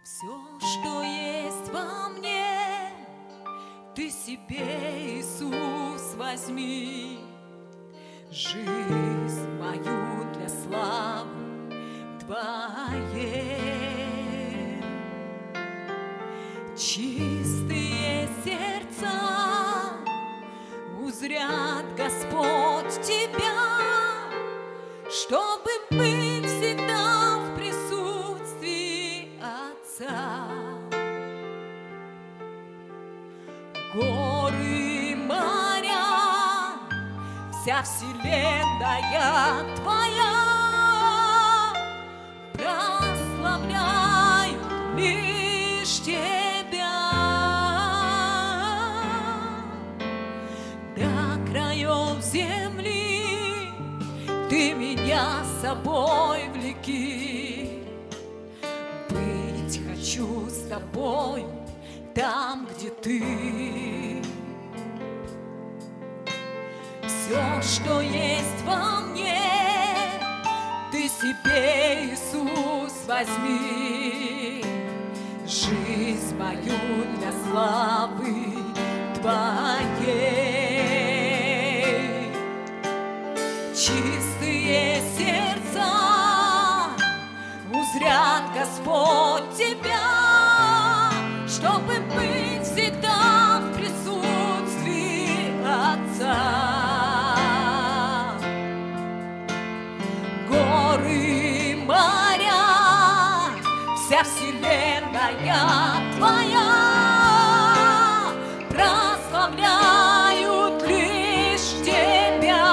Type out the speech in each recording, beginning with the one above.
Все, что есть во мне, ты себе, Иисус, возьми. Жизнь мою для славы Твоей. Чистые сердца узрят, Господь, Тебя, чтобы быть всегда в присутствии Отца. Горы, моря, вся вселенная Твоя прославляют лишь Тебя. До краев земли Ты меня с собой влеки. Быть хочу с Тобой там, где Ты. Все, что есть во мне, ты себе, Иисус, возьми. Жизнь мою для славы Твоей. Чистые сердца узрят, Господь, Тебя, чтобы быть всегда в присутствии Отца. Горы, моря, вся вселенная Твоя прославляют лишь Тебя.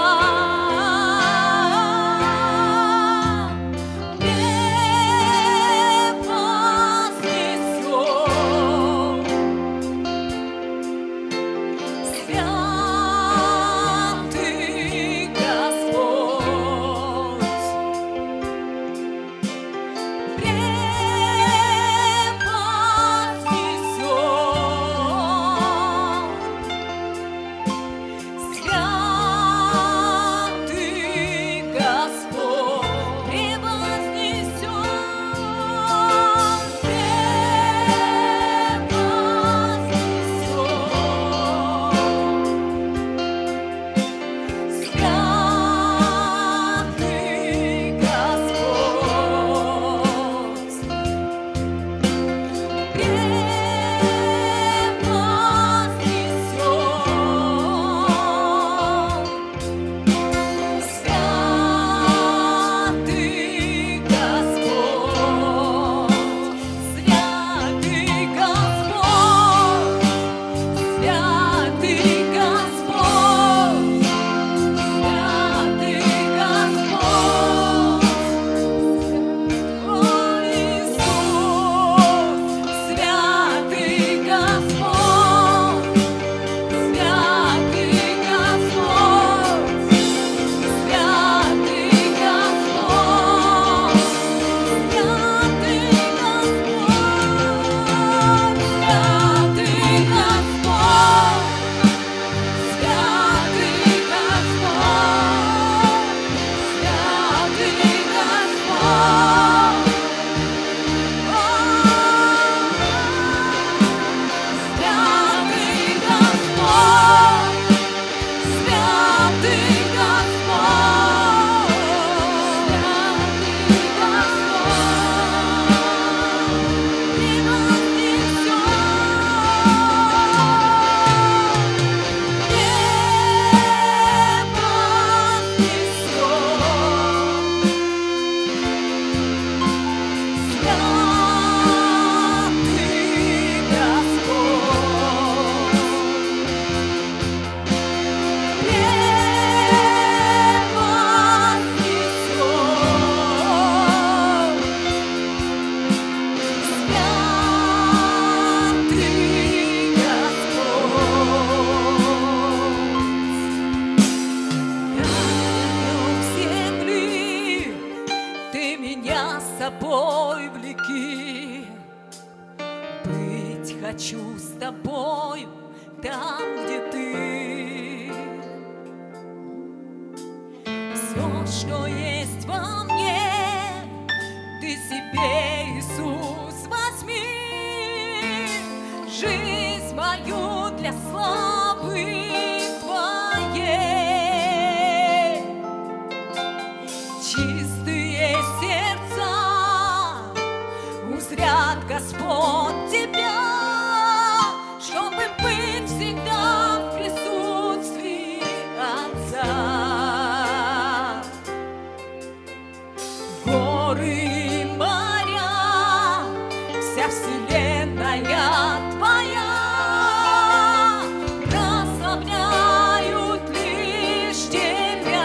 Собой влеки. Быть хочу с Тобою там, где Ты. Все, что есть во мне, ты себе, Иисус, возьми. для славы Твоей. Чистые сердца узрят, Господь, Тебя, чтобы быть всегда в присутствии Отца. Горы и моря, вся вселенная Твоя прославляют лишь Тебя.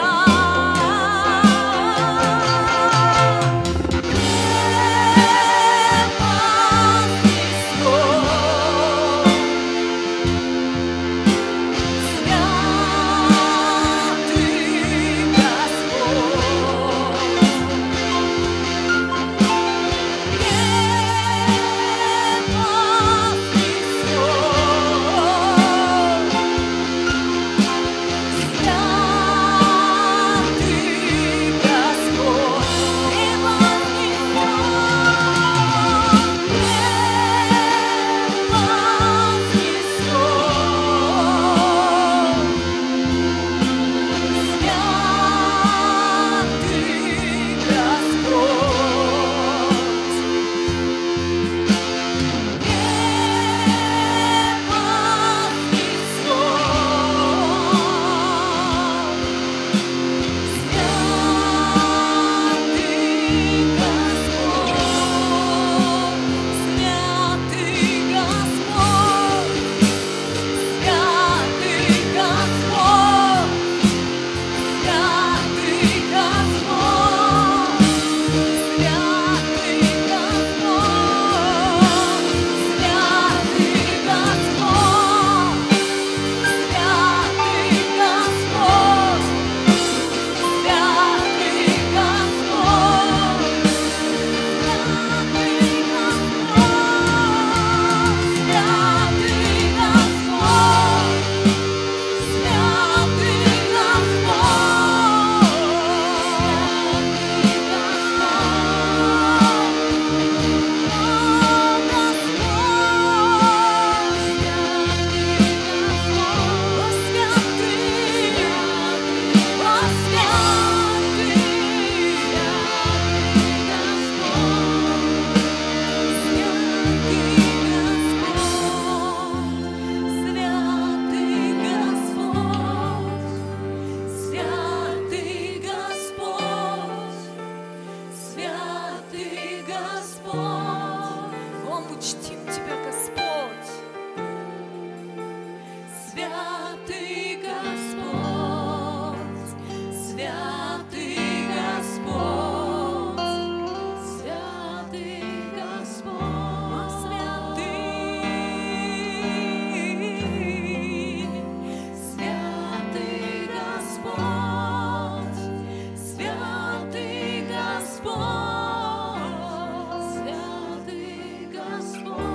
Святый Господь.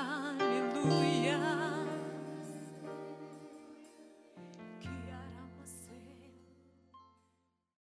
Аллилуйя.